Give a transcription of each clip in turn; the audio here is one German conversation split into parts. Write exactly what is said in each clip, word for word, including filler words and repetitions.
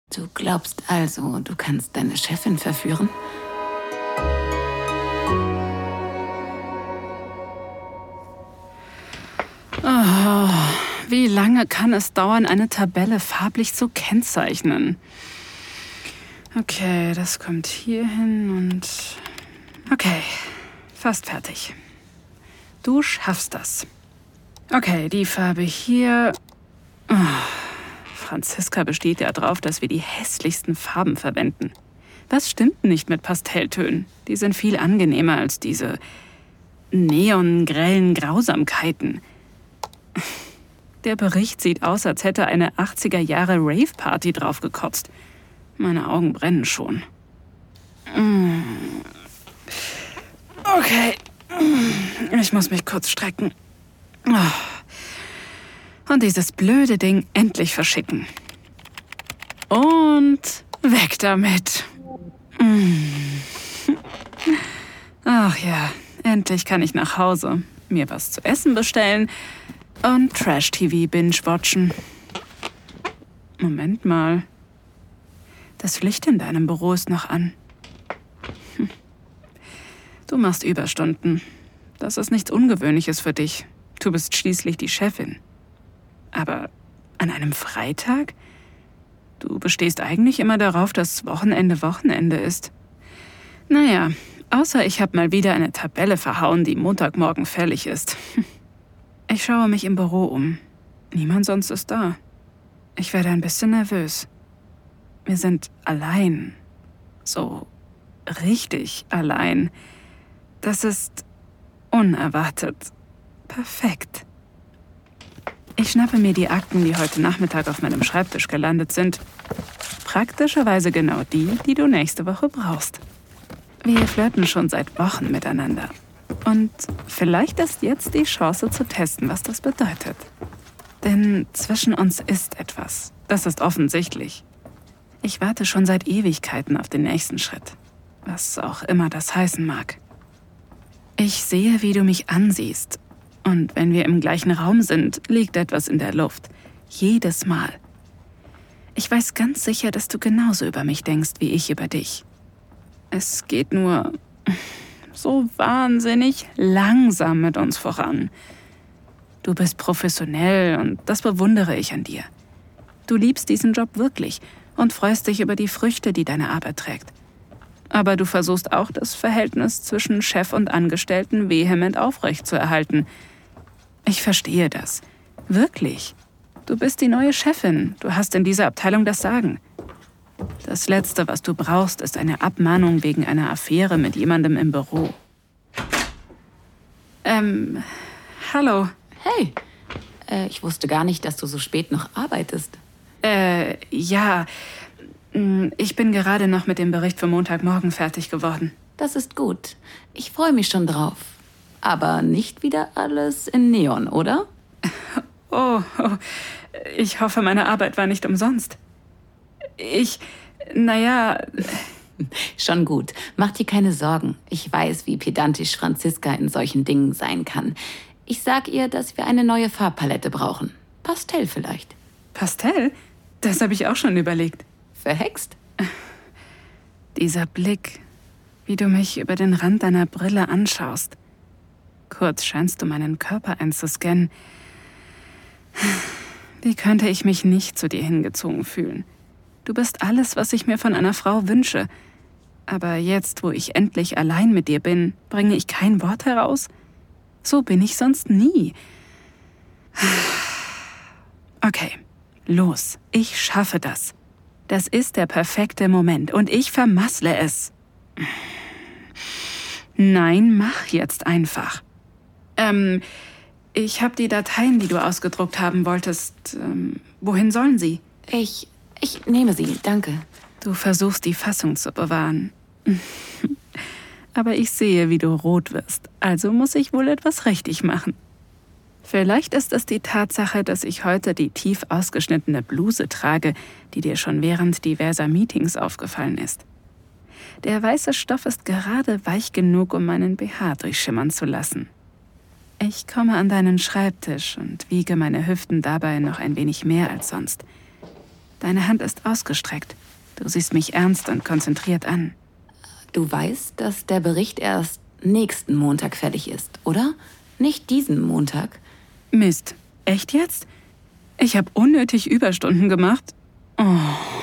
Du glaubst also, du kannst deine Chefin verführen? Oh, wie lange kann es dauern, eine Tabelle farblich zu kennzeichnen? Okay, das kommt hier hin und... Okay, fast fertig. Du schaffst das. Okay, die Farbe hier... Oh, Franziska besteht ja drauf, dass wir die hässlichsten Farben verwenden. Was stimmt nicht mit Pastelltönen? Die sind viel angenehmer als diese neongrellen Grausamkeiten. Der Bericht sieht aus, als hätte eine achtziger Jahre Rave-Party draufgekotzt. Meine Augen brennen schon. Okay, ich muss mich kurz strecken. Und dieses blöde Ding endlich verschicken. Und weg damit. Ach ja, endlich kann ich nach Hause, mir was zu essen bestellen und Trash-T V binge-watchen. Moment mal. Das Licht in deinem Büro ist noch an. Hm. Du machst Überstunden. Das ist nichts Ungewöhnliches für dich. Du bist schließlich die Chefin. Aber an einem Freitag? Du bestehst eigentlich immer darauf, dass Wochenende Wochenende ist. Naja, außer ich habe mal wieder eine Tabelle verhauen, die Montagmorgen fällig ist. Ich schaue mich im Büro um. Niemand sonst ist da. Ich werde ein bisschen nervös. Wir sind allein. So richtig allein. Das ist unerwartet. Perfekt. Ich schnappe mir die Akten, die heute Nachmittag auf meinem Schreibtisch gelandet sind. Praktischerweise genau die, die du nächste Woche brauchst. Wir flirten schon seit Wochen miteinander. Und vielleicht ist jetzt die Chance zu testen, was das bedeutet. Denn zwischen uns ist etwas. Das ist offensichtlich. Ich warte schon seit Ewigkeiten auf den nächsten Schritt. Was auch immer das heißen mag. Ich sehe, wie du mich ansiehst. Und wenn wir im gleichen Raum sind, liegt etwas in der Luft. Jedes Mal. Ich weiß ganz sicher, dass du genauso über mich denkst, wie ich über dich. Es geht nur so wahnsinnig langsam mit uns voran. Du bist professionell und das bewundere ich an dir. Du liebst diesen Job wirklich und freust dich über die Früchte, die deine Arbeit trägt. Aber du versuchst auch, das Verhältnis zwischen Chef und Angestellten vehement aufrechtzuerhalten. Ich verstehe das. Wirklich. Du bist die neue Chefin. Du hast in dieser Abteilung das Sagen. Das Letzte, was du brauchst, ist eine Abmahnung wegen einer Affäre mit jemandem im Büro. Ähm, hallo. Hey, äh, ich wusste gar nicht, dass du so spät noch arbeitest. Äh, ja. Ich bin gerade noch mit dem Bericht für Montagmorgen fertig geworden. Das ist gut. Ich freue mich schon drauf. Aber nicht wieder alles in Neon, oder? Oh, oh, ich hoffe, meine Arbeit war nicht umsonst. Ich, naja... Schon gut. Mach dir keine Sorgen. Ich weiß, wie pedantisch Franziska in solchen Dingen sein kann. Ich sag ihr, dass wir eine neue Farbpalette brauchen. Pastell vielleicht. Pastell? Das habe ich auch schon überlegt. Verhext? Dieser Blick, wie du mich über den Rand deiner Brille anschaust. Kurz scheinst du meinen Körper einzuscannen. Wie könnte ich mich nicht zu dir hingezogen fühlen? Du bist alles, was ich mir von einer Frau wünsche. Aber jetzt, wo ich endlich allein mit dir bin, bringe ich kein Wort heraus? So bin ich sonst nie. Okay, los, ich schaffe das. Das ist der perfekte Moment und ich vermassle es. Nein, mach jetzt einfach. Ähm, ich habe die Dateien, die du ausgedruckt haben wolltest. Ähm, wohin sollen sie? Ich, ich nehme sie, danke. Du versuchst, die Fassung zu bewahren. Aber ich sehe, wie du rot wirst. Also muss ich wohl etwas richtig machen. Vielleicht ist es die Tatsache, dass ich heute die tief ausgeschnittene Bluse trage, die dir schon während diverser Meetings aufgefallen ist. Der weiße Stoff ist gerade weich genug, um meinen B H durchschimmern zu lassen. Ich komme an deinen Schreibtisch und wiege meine Hüften dabei noch ein wenig mehr als sonst. Deine Hand ist ausgestreckt. Du siehst mich ernst und konzentriert an. Du weißt, dass der Bericht erst nächsten Montag fertig ist, oder? Nicht diesen Montag. Mist. Echt jetzt? Ich habe unnötig Überstunden gemacht? Oh.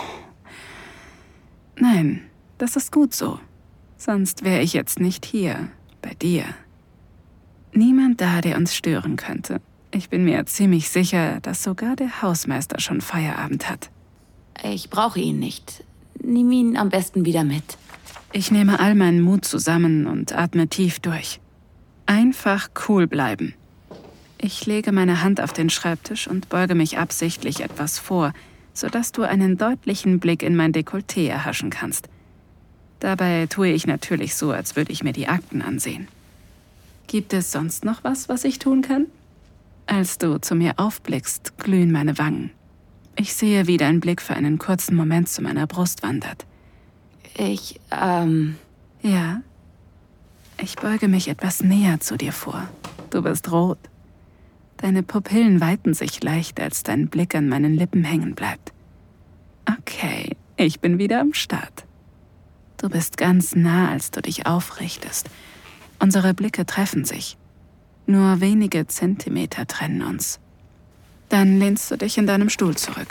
Nein, das ist gut so. Sonst wäre ich jetzt nicht hier, bei dir. Niemand da, der uns stören könnte. Ich bin mir ziemlich sicher, dass sogar der Hausmeister schon Feierabend hat. Ich brauche ihn nicht. Nimm ihn am besten wieder mit. Ich nehme all meinen Mut zusammen und atme tief durch. Einfach cool bleiben. Ich lege meine Hand auf den Schreibtisch und beuge mich absichtlich etwas vor, sodass du einen deutlichen Blick in mein Dekolleté erhaschen kannst. Dabei tue ich natürlich so, als würde ich mir die Akten ansehen. Gibt es sonst noch was, was ich tun kann? Als du zu mir aufblickst, glühen meine Wangen. Ich sehe, wie dein Blick für einen kurzen Moment zu meiner Brust wandert. Ich, ähm... Ja? Ich beuge mich etwas näher zu dir vor. Du bist rot. Deine Pupillen weiten sich leicht, als dein Blick an meinen Lippen hängen bleibt. Okay, ich bin wieder am Start. Du bist ganz nah, als du dich aufrichtest. Unsere Blicke treffen sich. Nur wenige Zentimeter trennen uns. Dann lehnst du dich in deinem Stuhl zurück.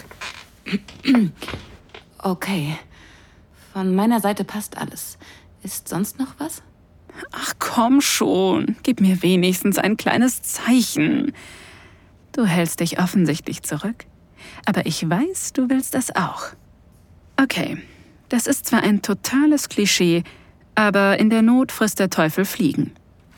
Okay. Von meiner Seite passt alles. Ist sonst noch was? Ach komm schon, gib mir wenigstens ein kleines Zeichen. Du hältst dich offensichtlich zurück, aber ich weiß, du willst das auch. Okay, das ist zwar ein totales Klischee, aber in der Not frisst der Teufel Fliegen.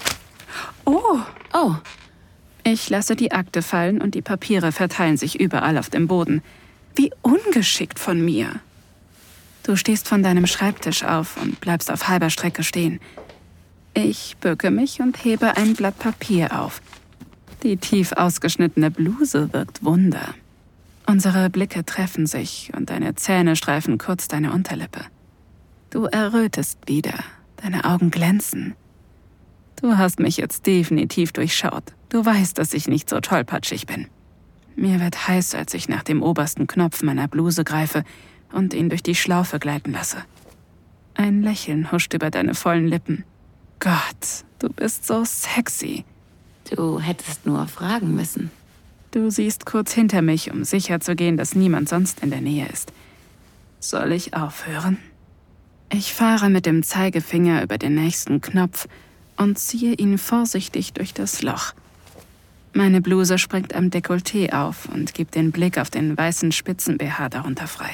Oh, oh. Ich lasse die Akte fallen und die Papiere verteilen sich überall auf dem Boden. Wie ungeschickt von mir. Du stehst von deinem Schreibtisch auf und bleibst auf halber Strecke stehen. Ich bücke mich und hebe ein Blatt Papier auf. Die tief ausgeschnittene Bluse wirkt Wunder. Unsere Blicke treffen sich und deine Zähne streifen kurz deine Unterlippe. Du errötest wieder, deine Augen glänzen. Du hast mich jetzt definitiv durchschaut. Du weißt, dass ich nicht so tollpatschig bin. Mir wird heiß, als ich nach dem obersten Knopf meiner Bluse greife und ihn durch die Schlaufe gleiten lasse. Ein Lächeln huscht über deine vollen Lippen. Gott, du bist so sexy. Du hättest nur fragen müssen. Du siehst kurz hinter mich, um sicherzugehen, dass niemand sonst in der Nähe ist. Soll ich aufhören? Ich fahre mit dem Zeigefinger über den nächsten Knopf und ziehe ihn vorsichtig durch das Loch. Meine Bluse springt am Dekolleté auf und gibt den Blick auf den weißen Spitzen-B H darunter frei.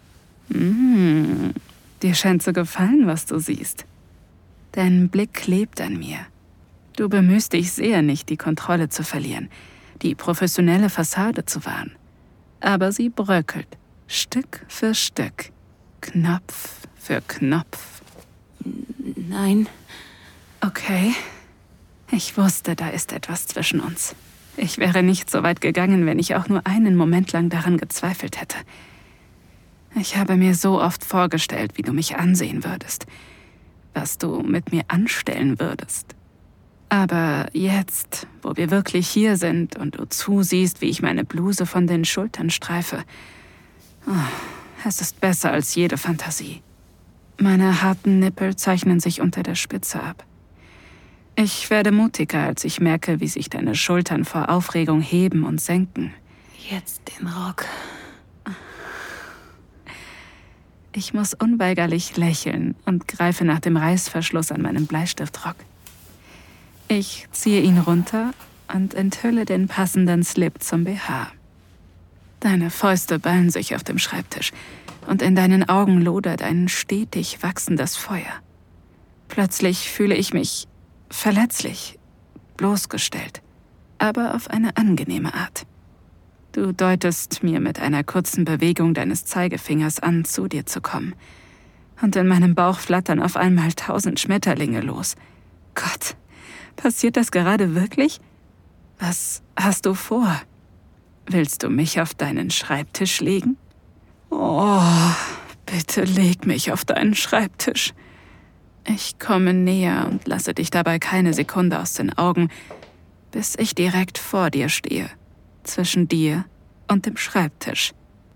Mmh, dir scheint zu gefallen, was du siehst. Dein Blick klebt an mir. Du bemühst dich sehr, nicht die Kontrolle zu verlieren, die professionelle Fassade zu wahren. Aber sie bröckelt, Stück für Stück, Knopf für Knopf. Nein. Okay. Ich wusste, da ist etwas zwischen uns. Ich wäre nicht so weit gegangen, wenn ich auch nur einen Moment lang daran gezweifelt hätte. Ich habe mir so oft vorgestellt, wie du mich ansehen würdest, was du mit mir anstellen würdest. Aber jetzt, wo wir wirklich hier sind und du zusiehst, wie ich meine Bluse von den Schultern streife, oh, es ist besser als jede Fantasie. Meine harten Nippel zeichnen sich unter der Spitze ab. Ich werde mutiger, als ich merke, wie sich deine Schultern vor Aufregung heben und senken. Jetzt den Rock. Ich muss unweigerlich lächeln und greife nach dem Reißverschluss an meinem Bleistiftrock. Ich ziehe ihn runter und enthülle den passenden Slip zum B H. Deine Fäuste ballen sich auf dem Schreibtisch und in deinen Augen lodert ein stetig wachsendes Feuer. Plötzlich fühle ich mich verletzlich, bloßgestellt, aber auf eine angenehme Art. Du deutest mir mit einer kurzen Bewegung deines Zeigefingers an, zu dir zu kommen. Und in meinem Bauch flattern auf einmal tausend Schmetterlinge los. Gott, passiert das gerade wirklich? Was hast du vor? Willst du mich auf deinen Schreibtisch legen? Oh, bitte leg mich auf deinen Schreibtisch. Ich komme näher und lasse dich dabei keine Sekunde aus den Augen, bis ich direkt vor dir stehe, zwischen dir und dem Schreibtisch.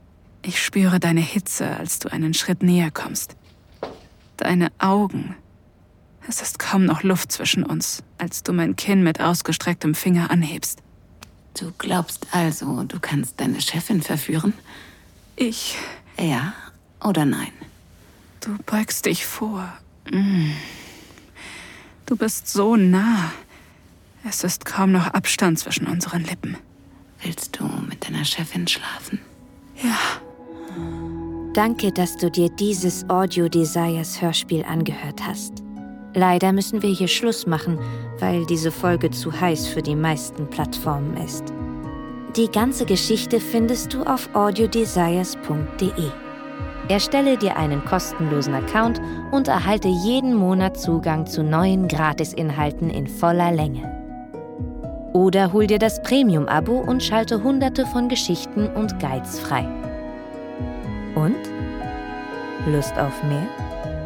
Ich spüre deine Hitze, als du einen Schritt näher kommst. Deine Augen. Es ist kaum noch Luft zwischen uns, als du mein Kinn mit ausgestrecktem Finger anhebst. Du glaubst also, du kannst deine Chefin verführen? Ich... Ja oder nein? Du beugst dich vor. Mm. Du bist so nah. Es ist kaum noch Abstand zwischen unseren Lippen. Willst du mit deiner Chefin schlafen? Ja. Danke, dass du dir dieses Audio Desires Hörspiel angehört hast. Leider müssen wir hier Schluss machen, weil diese Folge zu heiß für die meisten Plattformen ist. Die ganze Geschichte findest du auf audiodesires punkt de. Erstelle dir einen kostenlosen Account und erhalte jeden Monat Zugang zu neuen Gratisinhalten in voller Länge. Oder hol dir das Premium-Abo und schalte hunderte von Geschichten und Guides frei. Und? Lust auf mehr?